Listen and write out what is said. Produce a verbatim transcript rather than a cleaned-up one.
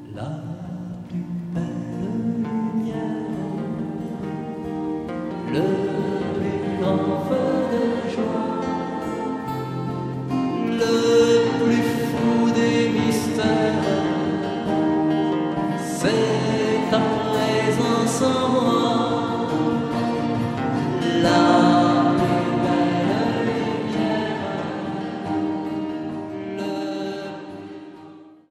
la plus belle lumière, le plus grand feu de joie, le